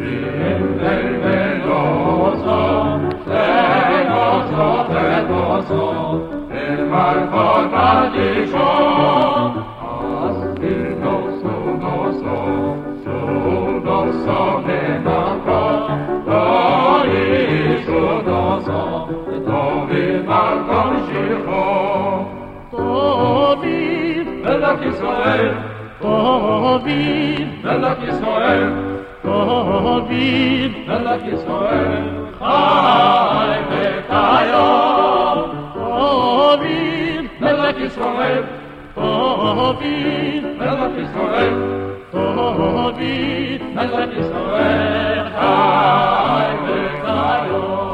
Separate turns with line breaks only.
מלך ישראל,
דוד,
מלך ישראל,
דוד,
מלך ישראל, חי וקיים.
דוד,
מלך ישראל,
דוד,
מלך ישראל,
דוד,
מלך ישראל, חי וקיים.